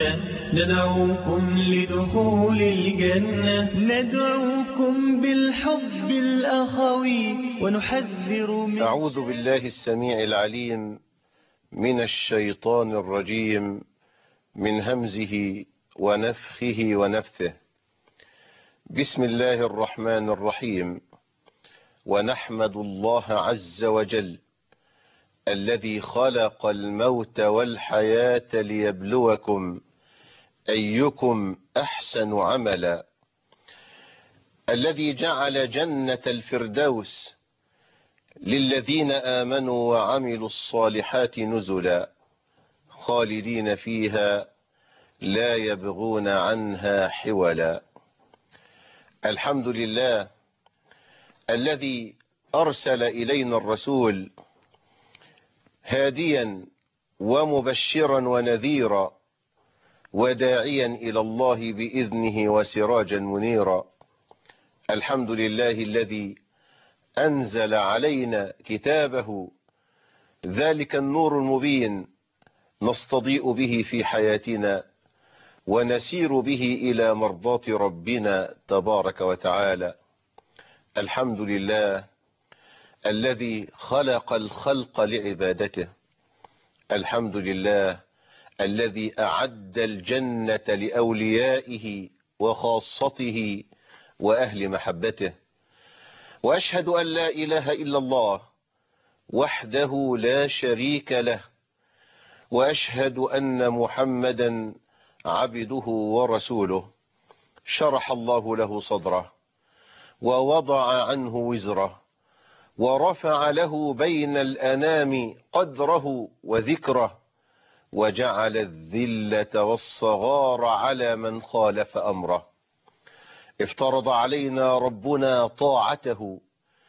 ندعوكم لدخول الجنة، ندعوكم بالحب الأخوي ونحذر من أعوذ بالله السميع العليم من الشيطان الرجيم من همزه ونفخه ونفثه. بسم الله الرحمن الرحيم. ونحمد الله عز وجل الذي خلق الموت والحياة ليبلوكم أيكم أحسن عملا، الذي جعل جنة الفردوس للذين آمنوا وعملوا الصالحات نزلا، خالدين فيها لا يبغون عنها حولا. الحمد لله الذي أرسل إلينا الرسول هاديا ومبشرا ونذيرا وداعيا إلى الله بإذنه وسراجا منيرا. الحمد لله الذي أنزل علينا كتابه، ذلك النور المبين نستضيء به في حياتنا ونسير به إلى مرضاة ربنا تبارك وتعالى. الحمد لله الذي خلق الخلق لعبادته. الحمد لله الذي أعد الجنة لأوليائه وخاصته وأهل محبته. وأشهد أن لا إله إلا الله وحده لا شريك له، وأشهد أن محمدا عبده ورسوله. شرح الله له صدره ووضع عنه وزره ورفع له بين الأنام قدره وذكره، وجعل الذلة والصغار على من خالف أمره. افترض علينا ربنا طاعته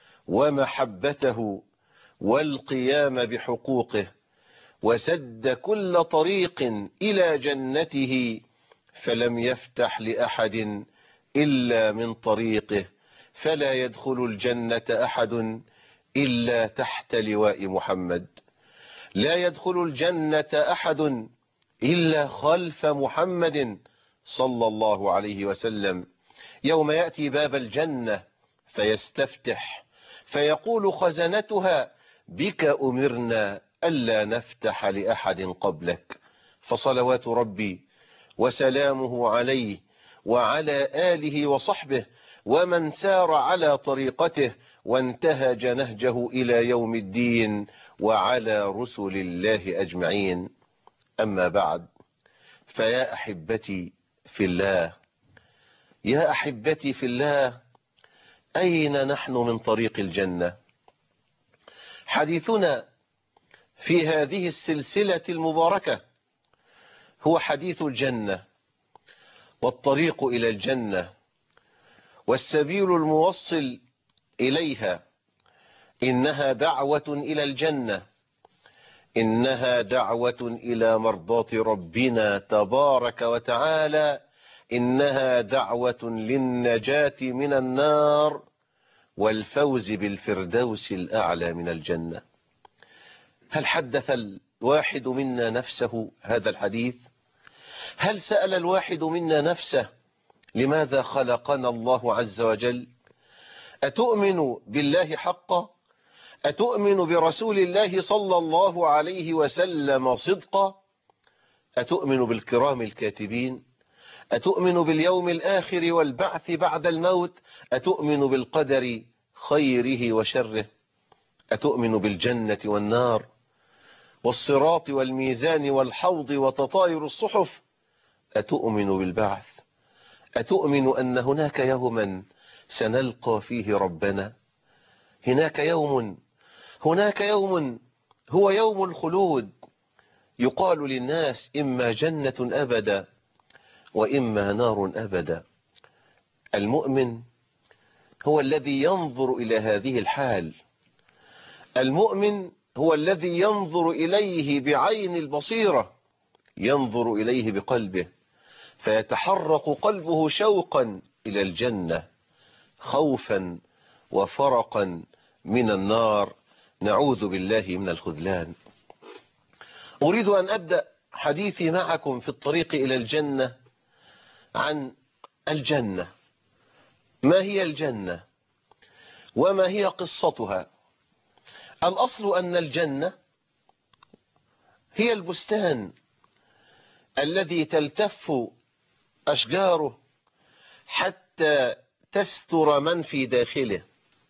ومحبته والقيام بحقوقه، وسد كل طريق إلى جنته، فلم يفتح لأحد إلا من طريقه، فلا يدخل الجنة أحد إلا تحت لواء محمد، لا يدخل الجنة أحد إلا خلف محمد صلى الله عليه وسلم. يوم يأتي باب الجنة فيستفتح فيقول خزنتها: بك أمرنا ألا نفتح لأحد قبلك. فصلوات ربي وسلامه عليه وعلى آله وصحبه ومن سار على طريقته وانتهج نهجه إلى يوم الدين، وعلى رسل الله أجمعين. أما بعد، فيا أحبتي في الله، يا أحبتي في الله، أين نحن من طريق الجنة؟ حديثنا في هذه السلسلة المباركة هو حديث الجنة والطريق إلى الجنة والسبيل الموصل إليها. إنها دعوة إلى الجنة، إنها دعوة إلى مرضاة ربنا تبارك وتعالى، إنها دعوة للنجاة من النار والفوز بالفردوس الأعلى من الجنة. هل حدث الواحد منا نفسه هذا الحديث؟ هل سأل الواحد منا نفسه لماذا خلقنا الله عز وجل؟ أتؤمن بالله حقا؟ أتؤمن برسول الله صلى الله عليه وسلم صدقا؟ أتؤمن بالكرام الكاتبين؟ أتؤمن باليوم الآخر والبعث بعد الموت؟ أتؤمن بالقدر خيره وشره؟ أتؤمن بالجنة والنار والصراط والميزان والحوض وتطاير الصحف؟ أتؤمن بالبعث؟ أتؤمن أن هناك يوما سنلقى فيه ربنا؟ هناك يوم هو يوم الخلود، يقال للناس إما جنة أبدا وإما نار أبدا. المؤمن هو الذي ينظر إلى هذه الحال، المؤمن هو الذي ينظر إليه بعين البصيرة، ينظر إليه بقلبه، فيتحرق قلبه شوقا إلى الجنة، خوفا وفرقا من النار. نعوذ بالله من الخذلان. أريد أن أبدأ حديثي معكم في الطريق إلى الجنة عن الجنة. ما هي الجنة وما هي قصتها؟ الأصل أن الجنة هي البستان الذي تلتف أشجاره حتى تستر من في داخله.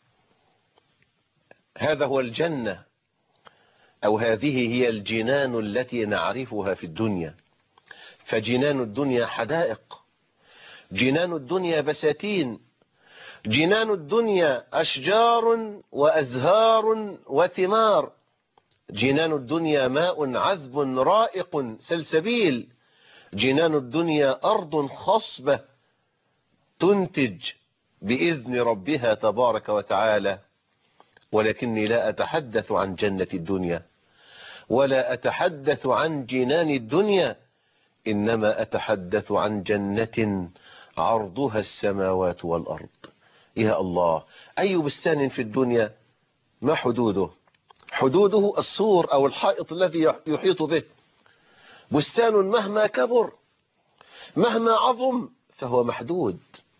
هذا هو الجنة، أو هذه هي الجنان التي نعرفها في الدنيا. فجنان الدنيا حدائق، جنان الدنيا بساتين، جنان الدنيا أشجار وأزهار وثمار، جنان الدنيا ماء عذب رائق سلسبيل، جنان الدنيا أرض خصبة تنتج بإذن ربها تبارك وتعالى. ولكني لا أتحدث عن جنة الدنيا ولا أتحدث عن جنان الدنيا، إنما أتحدث عن جنة عرضها السماوات والأرض. يا الله، أي بستان في الدنيا ما حدوده؟ حدوده السور أو الحائط الذي يحيط به. بستان مهما كبر مهما عظم فهو محدود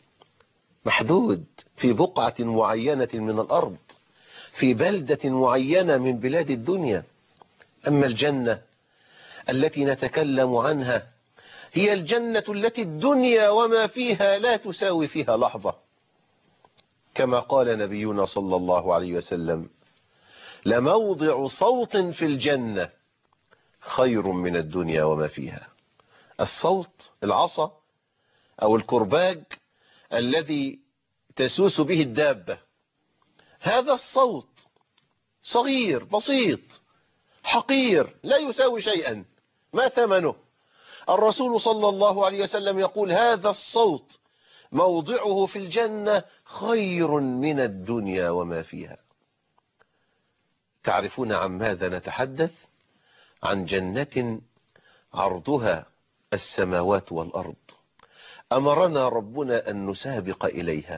في بقعة معينة من الأرض، في بلدة معينة من بلاد الدنيا. أما الجنة التي نتكلم عنها هي الجنة التي الدنيا وما فيها لا تساوي فيها لحظة. كما قال نبينا صلى الله عليه وسلم: لموضع صوت في الجنة خير من الدنيا وما فيها. الصوت العصا أو الكرباج الذي تسوس به الدابة، هذا الصوت صغير بسيط حقير لا يساوي شيئا، ما ثمنه؟ الرسول صلى الله عليه وسلم يقول: هذا الصوت موضعه في الجنة خير من الدنيا وما فيها. تعرفون عن ماذا نتحدث؟ عن جنة عرضها السماوات والأرض. أمرنا ربنا أن نسابق إليها،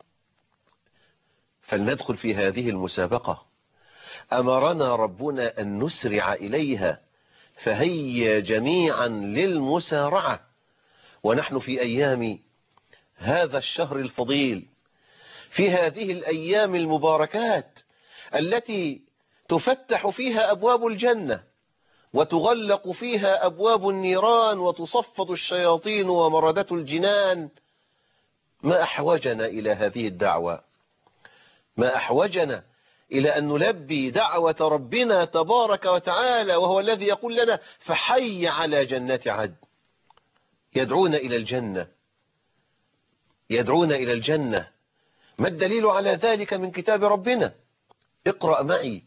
فلندخل في هذه المسابقة. أمرنا ربنا أن نسرع إليها، فهيا جميعا للمسارعة. ونحن في أيام هذا الشهر الفضيل، في هذه الأيام المباركات التي تفتح فيها أبواب الجنة وتغلق فيها أبواب النيران وتصفد الشياطين ومردة الجنان. ما أحوجنا إلى هذه الدعوة؟ ما أحوجنا إلى أن نلبي دعوة ربنا تبارك وتعالى، وهو الذي يقول لنا: فحي على جنات عدن. يدعون إلى الجنة، يدعون إلى الجنة. ما الدليل على ذلك؟ من كتاب ربنا. اقرأ معي: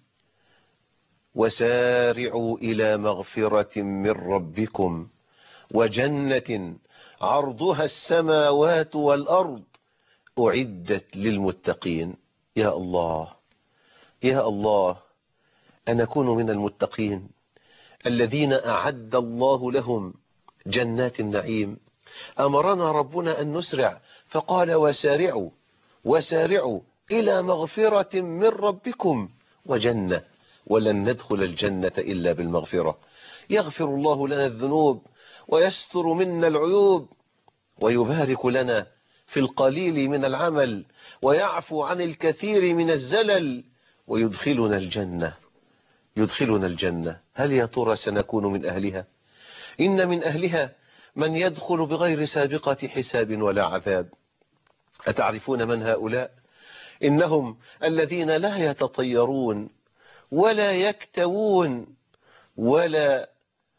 وسارعوا إلى مغفرة من ربكم وجنة عرضها السماوات والأرض أعدت للمتقين. يا الله، يا الله، أن نكون من المتقين الذين أعد الله لهم جنات النعيم. أمرنا ربنا أن نسرع، فقال: وسارعوا وسارعوا إلى مغفرة من ربكم وجنة. ولن ندخل الجنة إلا بالمغفرة. يغفر الله لنا الذنوب ويستر منا العيوب ويبارك لنا في القليل من العمل ويعفو عن الكثير من الزلل ويدخلنا الجنة، يدخلنا الجنة. هل يا ترى سنكون من أهلها؟ إن من أهلها من يدخل بغير سابقة حساب ولا عذاب. أتعرفون من هؤلاء؟ إنهم الذين لا يتطيرون ولا يكتوون ولا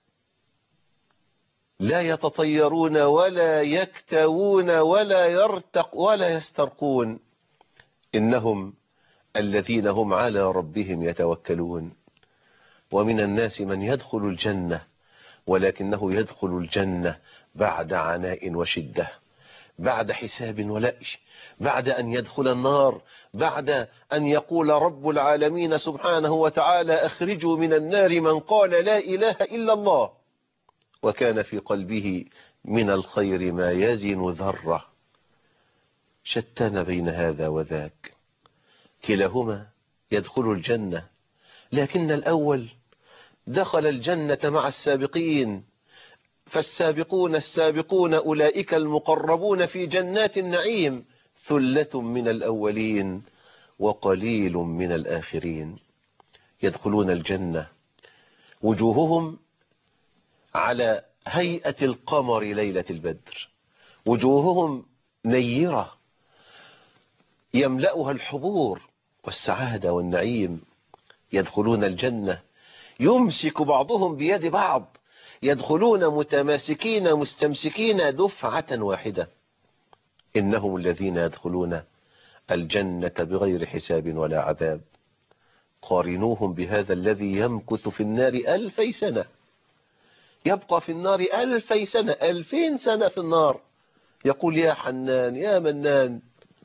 يتطيرون ولا يكتوون ولا يسترقون. إنهم الذين هم على ربهم يتوكلون. ومن الناس من يدخل الجنة ولكنه يدخل الجنة بعد عناء وشدة، بعد حساب ولأش، بعد أن يدخل النار، بعد أن يقول رب العالمين سبحانه وتعالى: أخرجوا من النار من قال لا إله إلا الله وكان في قلبه من الخير ما يزن ذرة. شتان بين هذا وذاك، كلاهما يدخل الجنة، لكن الأول دخل الجنة مع السابقين، فالسابقون السابقون أولئك المقربون في جنات النعيم، ثلة من الأولين وقليل من الآخرين. يدخلون الجنة وجوههم على هيئة القمر ليلة البدر، وجوههم نيرة يملأها الحبور والسعادة والنعيم. يدخلون الجنة يمسك بعضهم بيد بعض، يدخلون متماسكين مستمسكين دفعة واحدة. إنهم الذين يدخلون الجنة بغير حساب ولا عذاب. قارنوهم بهذا الذي يمكث في النار 1000 سنة، يبقى في النار 1000 سنة، 2000 سنة في النار، يقول يا حنان يا منان.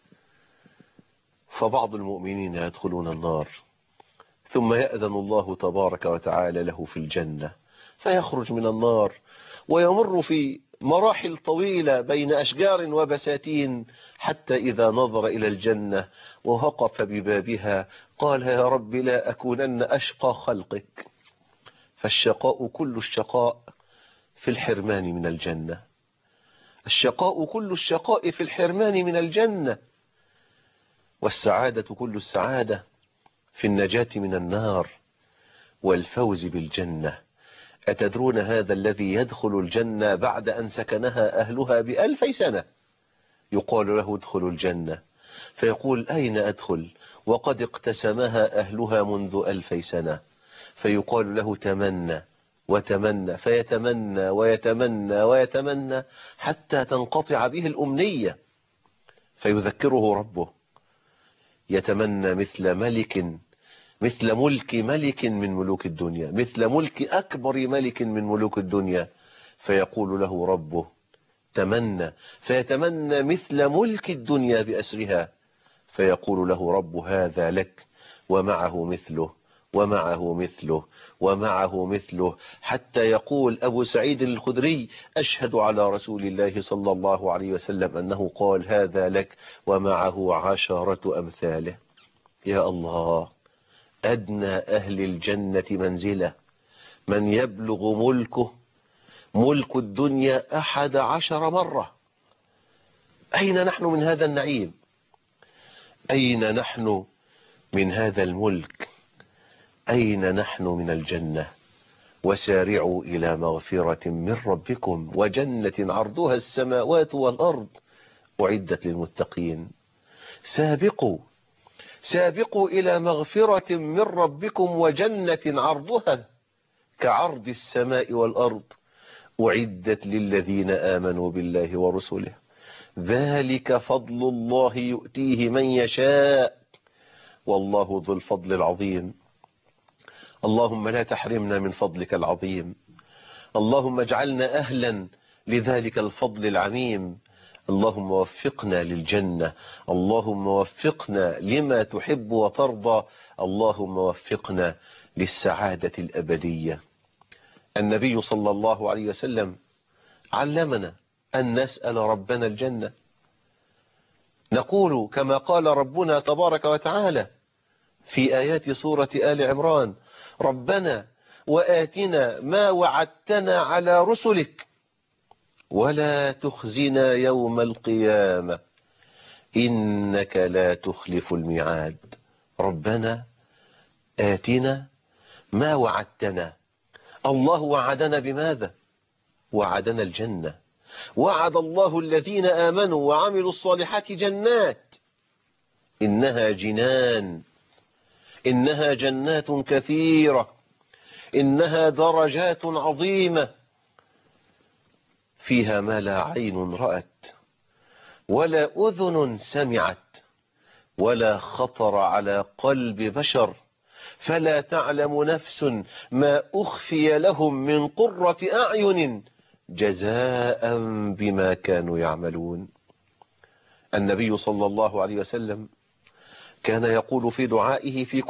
فبعض المؤمنين يدخلون النار ثم يأذن الله تبارك وتعالى له في الجنة، فيخرج من النار ويمر في مراحل طويلة بين أشجار وبساتين، حتى إذا نظر إلى الجنة ووقف ببابها قال يا رب لا أكونن أشقى خلقك. فالشقاء كل الشقاء في الحرمان من الجنة، الشقاء كل الشقاء في الحرمان من الجنة، والسعادة كل السعادة في النجاة من النار والفوز بالجنة. أتدرون هذا الذي يدخل الجنة بعد أن سكنها أهلها ب1000 سنة يقال له ادخل الجنة، فيقول أين أدخل وقد اقتسمها أهلها منذ 1000 سنة، فيقال له تمنى وتمنى، فيتمنى ويتمنى ويتمنى حتى تنقطع به الأمنية، فيذكره ربه يتمنى مثل ملك ملك من ملوك الدنيا، مثل ملك أكبر ملك من ملوك الدنيا، فيقول له ربه تمنى، فيتمنى مثل ملك الدنيا بأسرها، فيقول له رب هذا لك ومعه مثله ومعه مثله ومعه مثله، حتى يقول أبو سعيد الخدري أشهد على رسول الله صلى الله عليه وسلم أنه قال هذا لك ومعه 10 أمثاله. يا الله، أدنى أهل الجنة منزلة من يبلغ ملك الدنيا 11 مرة. أين نحن من هذا النعيم؟ أين نحن من هذا الملك؟ أين نحن من الجنة؟ وسارعوا إلى مغفرة من ربكم وجنة عرضها السماوات والأرض أعدت للمتقين. سابقوا إلى مغفرة من ربكم وجنة عرضها كعرض السماء والأرض أعدت للذين آمنوا بالله ورسله ذلك فضل الله يؤتيه من يشاء والله ذو الفضل العظيم. اللهم لا تحرمنا من فضلك العظيم، اللهم اجعلنا أهلا لذلك الفضل العميم. اللهم وفقنا للجنة، اللهم وفقنا لما تحب وترضى، اللهم وفقنا للسعادة الأبدية. النبي صلى الله عليه وسلم علمنا أن نسأل ربنا الجنة، نقول كما قال ربنا تبارك وتعالى في آيات سورة آل عمران ربنا وآتنا ما وعدتنا على رسلك ولا تخزنا يوم القيامة إنك لا تخلف الميعاد. ربنا آتنا ما وعدتنا. الله وعدنا بماذا؟ وعدنا الجنة. وعد الله الذين آمنوا وعملوا الصالحات جنات، إنها جنان، إنها جنات كثيرة، إنها درجات عظيمة فيها ما لا عين رأت ولا أذن سمعت ولا خطر على قلب بشر، فلا تعلم نفس ما أخفي لهم من قرة أعين جزاء بما كانوا يعملون. النبي صلى الله عليه وسلم كان يقول في دعائه في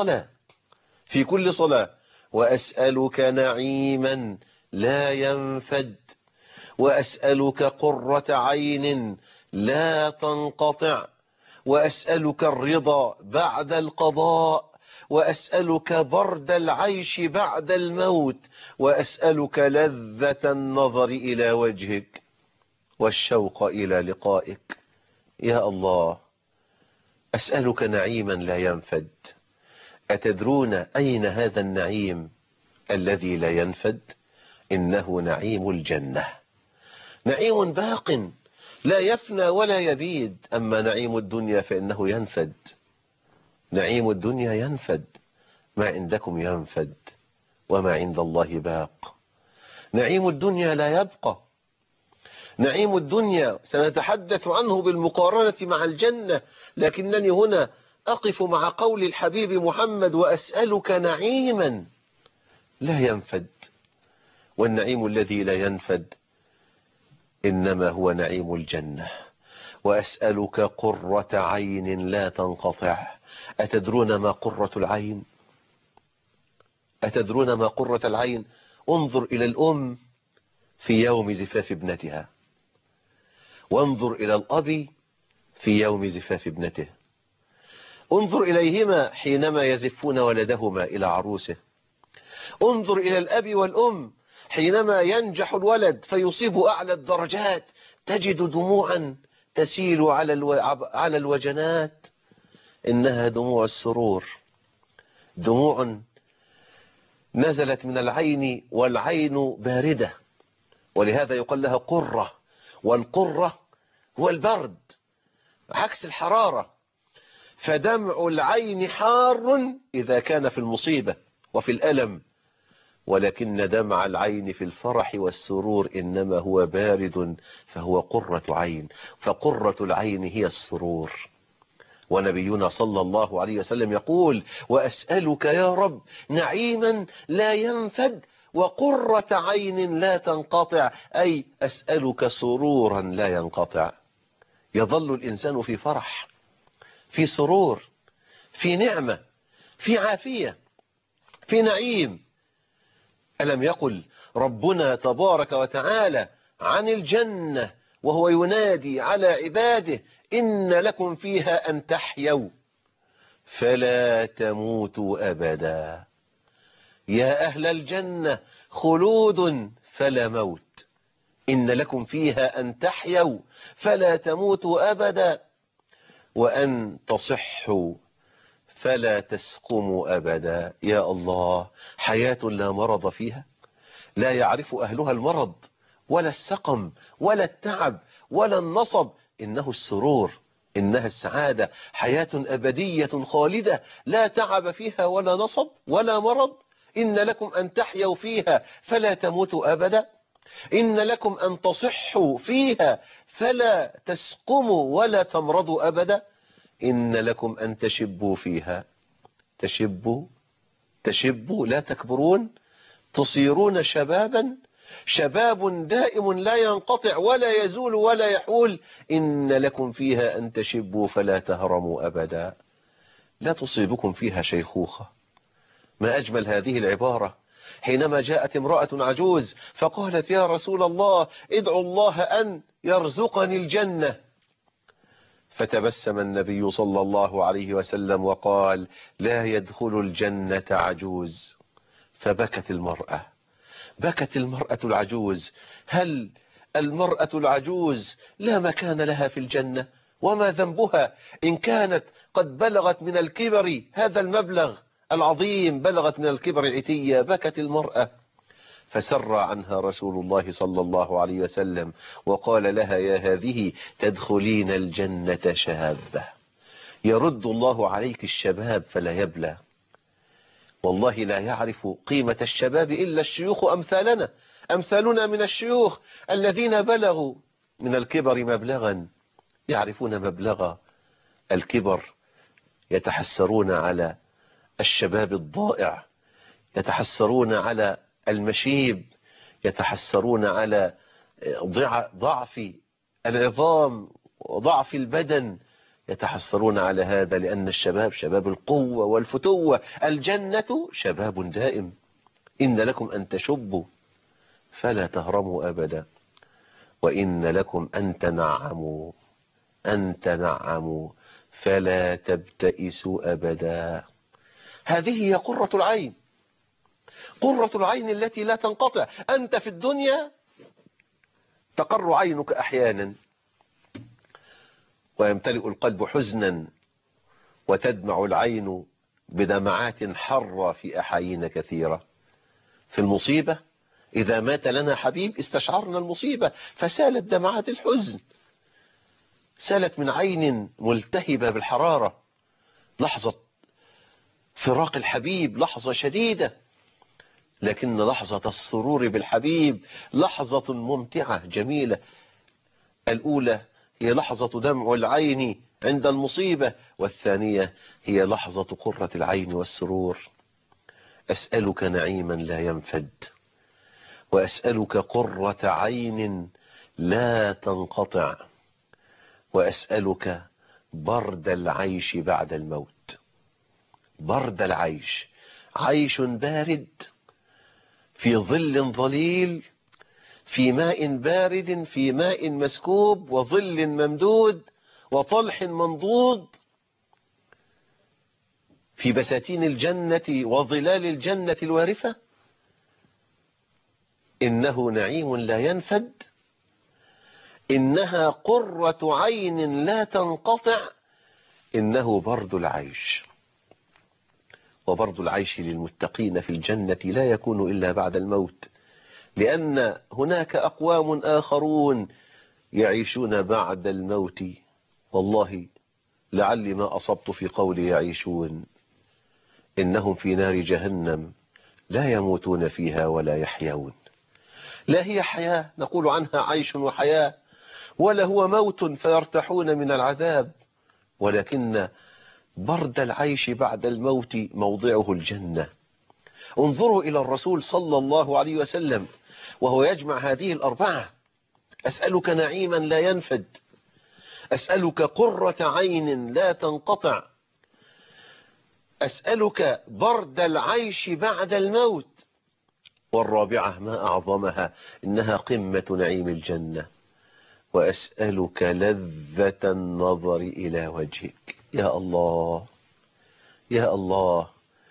كل صلاة وأسألك نعيما لا ينفد، وأسألك قرة عين لا تنقطع، وأسألك الرضا بعد القضاء، وأسألك برد العيش بعد الموت، وأسألك لذة النظر إلى وجهك والشوق إلى لقائك. يا الله، أسألك نعيما لا ينفد. أتدرون أين هذا النعيم الذي لا ينفد؟ إنه نعيم الجنة، نعيم باق لا يفنى ولا يبيد. أما نعيم الدنيا فإنه ينفد. نعيم الدنيا ينفد، ما عندكم ينفد وما عند الله باق. نعيم الدنيا لا يبقى. نعيم الدنيا سنتحدث عنه بالمقارنة مع الجنة، لكنني هنا أقف مع قول الحبيب محمد: وأسألك نعيما لا ينفد. والنعيم الذي لا ينفد إنما هو نعيم الجنة. وأسألك قرة عين لا تنقطع. أتدرون ما قرة العين؟ أتدرون ما قرة العين؟ انظر إلى الأم في يوم زفاف ابنتها، وانظر إلى الأب في يوم زفاف ابنته. انظر إليهما حينما يزفون ولدهما إلى عروسه. انظر إلى الأب والأم حينما ينجح الولد فيصيب أعلى الدرجات، تجد دموعا تسيل على الوجنات، إنها دموع السرور، دموع نزلت من العين والعين باردة، ولهذا يقال لها قرة. والقرة هو البرد عكس الحرارة. فدمع العين حار إذا كان في المصيبة وفي الألم، ولكن دمع العين في الفرح والسرور إنما هو بارد، فهو قرة عين. فقرة العين هي السرور. ونبينا صلى الله عليه وسلم يقول: وأسألك يا رب نعيما لا ينفد وقرة عين لا تنقطع، أي أسألك سرورا لا ينقطع. يظل الإنسان في فرح، في سرور، في نعمة، في عافية، في نعيم. ألم يقل ربنا تبارك وتعالى عن الجنة وهو ينادي على عباده: إن لكم فيها أن تحيوا فلا تموتوا أبدا. يا أهل الجنة خلود فلا موت، إن لكم فيها أن تحيوا فلا تموتوا أبدا، وأن تصحوا فلا تسقموا أبدا. يا الله، حياة لا مرض فيها، لا يعرف أهلها المرض ولا السقم ولا التعب ولا النصب، إنه السرور، إنها السعادة. حياة أبدية خالدة لا تعب فيها ولا نصب ولا مرض. إن لكم أن تحيوا فيها فلا تموتوا أبدا، إن لكم أن تصحوا فيها فلا تسقموا ولا تمرضوا أبدا، إن لكم أن تشبوا فيها، تشبوا لا تكبرون، تصيرون شبابا، شباب دائم لا ينقطع ولا يزول ولا يحول. إن لكم فيها أن تشبوا فلا تهرموا أبدا، لا تصيبكم فيها شيخوخة. ما أجمل هذه العبارة حينما جاءت امرأة عجوز فقالت: يا رسول الله ادعو الله أن يرزقني الجنة. فتبسم النبي صلى الله عليه وسلم وقال: لا يدخل الجنة عجوز. فبكت المرأة، بكت المرأة العجوز. هل المرأة العجوز لا مكان لها في الجنة؟ وما ذنبها إن كانت قد بلغت من الكبر هذا المبلغ العظيم، بلغت من الكبر عتية. بكت المرأة، فسر عنها رسول الله صلى الله عليه وسلم وقال لها: يا هذه تدخلين الجنة شابة، يرد الله عليك الشباب فلا يبلى. والله لا يعرف قيمة الشباب إلا الشيوخ أمثالنا من الشيوخ الذين بلغوا من الكبر مبلغا، يعرفون مبلغ الكبر، يتحسرون على الشباب الضائع، يتحسرون على المشيب، يتحسرون على ضعف العظام وضعف البدن، يتحسرون على هذا، لأن الشباب شباب القوة والفتوة. الجنة شباب دائم. إن لكم أن تشبوا فلا تهرموا أبدا، وإن لكم أن تنعموا فلا تبتئسوا أبدا. هذه هي قرة العين، قرة العين التي لا تنقطع. أنت في الدنيا تقر عينك أحيانا ويمتلئ القلب حزنا وتدمع العين بدمعات حرة في أحايين كثيرة. في المصيبة إذا مات لنا حبيب استشعرنا المصيبة فسالت دمعات الحزن، سالت من عين ملتهبة بالحرارة. لحظة فراق الحبيب لحظة شديدة، لكن لحظة السرور بالحبيب لحظة ممتعة جميلة. الأولى هي لحظة دمع العين عند المصيبة، والثانية هي لحظة قرة العين والسرور. أسألك نعيما لا ينفد، وأسألك قرة عين لا تنقطع، وأسألك برد العيش بعد الموت. برد العيش، عيش بارد في ظل ظليل، في ماء بارد، في ماء مسكوب، وظل ممدود، وطلح منضود، في بساتين الجنة وظلال الجنة الوارفة. إنه نعيم لا ينفد، إنها قرة عين لا تنقطع، إنه برد العيش. وبرد العيش للمتقين في الجنة لا يكون إلا بعد الموت، لأن هناك أقوام آخرون يعيشون بعد الموت. والله لعلي ما أصبت في قولي يعيشون، إنهم في نار جهنم لا يموتون فيها ولا يحيون. لا هي حياة نقول عنها عيش وحياة، ولا هو موت فيرتاحون من العذاب، ولكن برد العيش بعد الموت موضعه الجنة. انظروا إلى الرسول صلى الله عليه وسلم وهو يجمع هذه الأربعة: أسألك نعيما لا ينفد، أسألك قرة عين لا تنقطع، أسألك برد العيش بعد الموت، والرابعة ما أعظمها إنها قمة نعيم الجنة، وأسألك لذة النظر إلى وجهك. يا الله يا الله،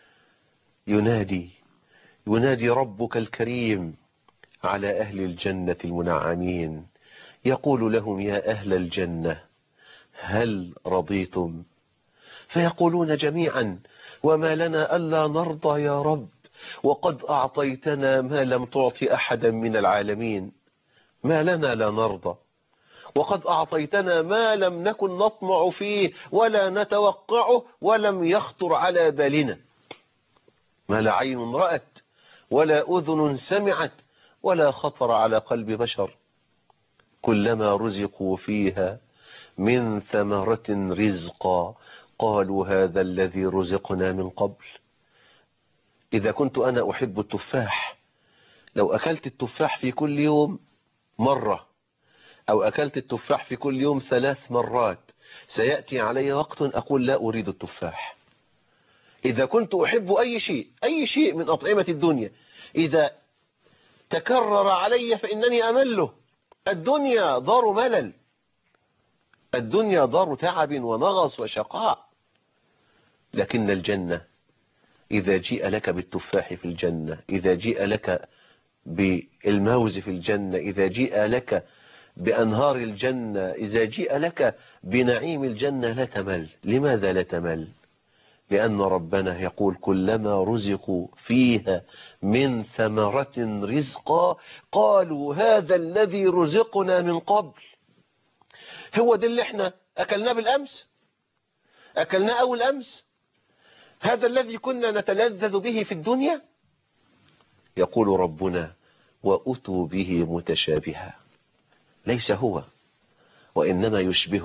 ينادي ربك الكريم على أهل الجنة المنعمين، يقول لهم: يا أهل الجنة هل رضيتم؟ فيقولون جميعا: وما لنا ألا نرضى يا رب، وقد أعطيتنا ما لم تعط أحدا من العالمين. ما لنا لا نرضى، وقد أعطيتنا ما لم نكن نطمع فيه ولا نتوقعه ولم يخطر على بالنا، ما لا عين رأت ولا أذن سمعت ولا خطر على قلب بشر. كلما رزقوا فيها من ثمرة رزقا قالوا هذا الذي رزقنا من قبل. إذا كنت أنا أحب التفاح، لو أكلت التفاح في كل يوم مرة، أو أكلت التفاح في كل يوم 3 مرات، سيأتي علي وقت أقول لا أريد التفاح. إذا كنت أحب أي شيء من أطعمة الدنيا، إذا تكرر علي فإنني أمله. الدنيا دار ملل، الدنيا دار تعب ونغص وشقاء. لكن الجنة إذا جيء لك بالتفاح في الجنة، إذا جيء لك بالموز في الجنة، إذا جيء لك بأنهار الجنة، إذا جيء لك بنعيم الجنة لا تمل. لماذا لا تمل؟ لأن ربنا يقول: كلما رزقوا فيها من ثمرة رزقا قالوا هذا الذي رزقنا من قبل. هو ده اللي احنا أكلناه بالأمس، أكلناه أول أمس، هذا الذي كنا نتلذذ به في الدنيا. يقول ربنا: وأتوا به متشابها. ليس هو، وإنما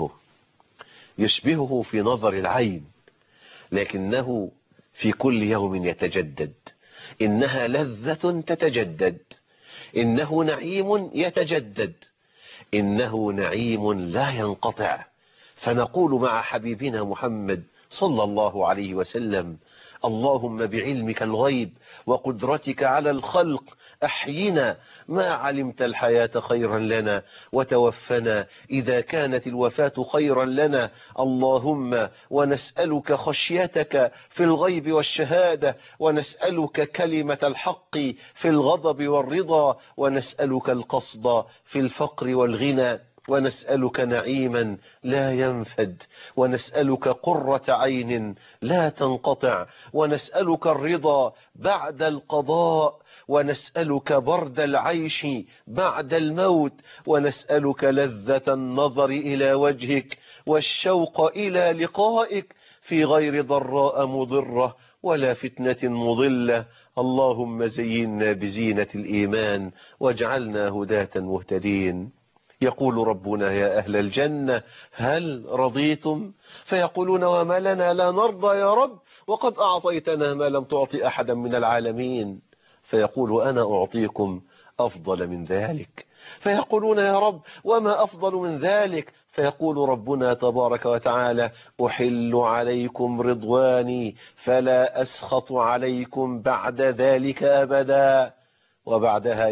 يشبهه في نظر العين، لكنه في كل يوم يتجدد. إنها لذة تتجدد، إنه نعيم يتجدد، إنه نعيم لا ينقطع. فنقول مع حبيبنا محمد صلى الله عليه وسلم: اللهم بعلمك الغيب وقدرتك على الخلق أحينا ما علمت الحياة خيرا لنا، وتوفنا إذا كانت الوفاة خيرا لنا. اللهم ونسألك خشيتك في الغيب والشهادة، ونسألك كلمة الحق في الغضب والرضا، ونسألك القصد في الفقر والغنى، ونسألك نعيما لا ينفد، ونسألك قرة عين لا تنقطع، ونسألك الرضا بعد القضاء، ونسألك برد العيش بعد الموت، ونسألك لذة النظر إلى وجهك والشوق إلى لقائك في غير ضراء مضرة ولا فتنة مضلة. اللهم زينا بزينة الإيمان واجعلنا هداة مهتدين. يقول ربنا يا أهل الجنة هل رضيتم؟ فيقولون وما لنا لا نرضى يا رب، وقد أعطيتنا ما لم تعطي أحدا من العالمين. فيقول أنا أعطيكم أفضل من ذلك. فيقولون يا رب وما أفضل من ذلك؟ فيقول ربنا تبارك وتعالى أحل عليكم رضواني فلا أسخط عليكم بعد ذلك أبدا. وبعدها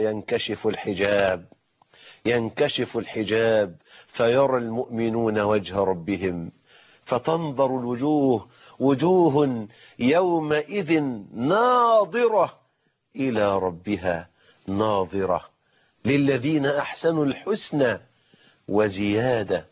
ينكشف الحجاب فيرى المؤمنون وجه ربهم، فتنظر الوجوه وجوه يومئذ ناظرة إلى ربها ناظرة، للذين أحسنوا الحسنى وزيادة،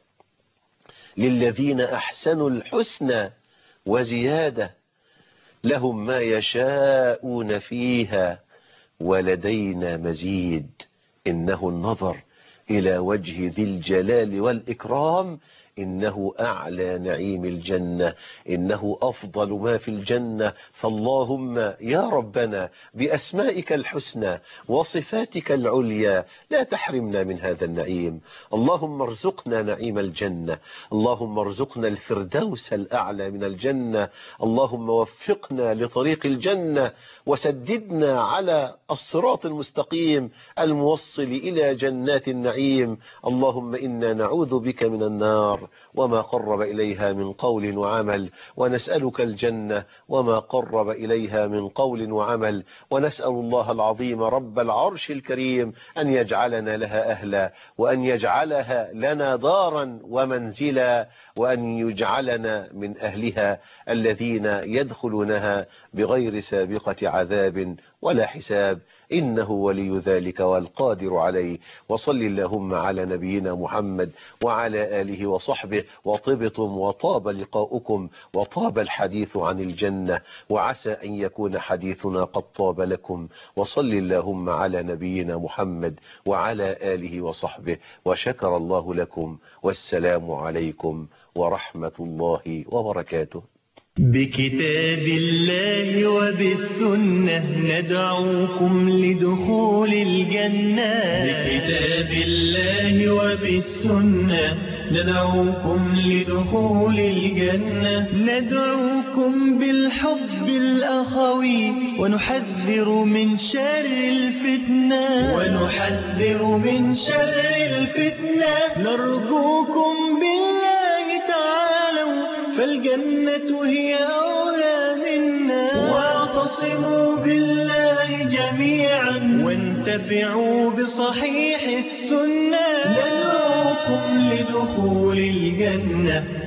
للذين أحسنوا الحسنى وزيادة، لهم ما يشاءون فيها ولدينا مزيد. إنه النظر إلى وجه ذي الجلال والإكرام، إنه أعلى نعيم الجنة، إنه أفضل ما في الجنة. فاللهم يا ربنا بأسمائك الحسنى وصفاتك العليا لا تحرمنا من هذا النعيم. اللهم ارزقنا نعيم الجنة، اللهم ارزقنا الفردوس الأعلى من الجنة. اللهم وفقنا لطريق الجنة وسددنا على الصراط المستقيم الموصل إلى جنات النعيم. اللهم إنا نعوذ بك من النار وما قرب إليها من قول وعمل، ونسألك الجنة وما قرب إليها من قول وعمل، ونسأل الله العظيم رب العرش الكريم أن يجعلنا لها أهلا، وأن يجعلها لنا دارا ومنزلا، وأن يجعلنا من أهلها الذين يدخلونها بغير سابقة عذاب ولا حساب، إنه ولي ذلك والقادر عليه. وصل اللهم على نبينا محمد وعلى آله وصحبه. وطبتم وطاب لقاؤكم وطاب الحديث عن الجنة، وعسى أن يكون حديثنا قد طاب لكم. وصل اللهم على نبينا محمد وعلى آله وصحبه، وشكر الله لكم، والسلام عليكم ورحمة الله وبركاته. بكتاب الله وبالسنة ندعوكم لدخول الجنة. بكتاب الله وبالسنة ندعوكم لدخول الجنة. ندعوكم بالحب الأخوي ونحذر من شر الفتنة. نرجوكم بالله تعالوا فالجنة هي أولى منا. واعتصموا بالله جميعا وانتفعوا بصحيح السنة. ندعوكم لدخول الجنة.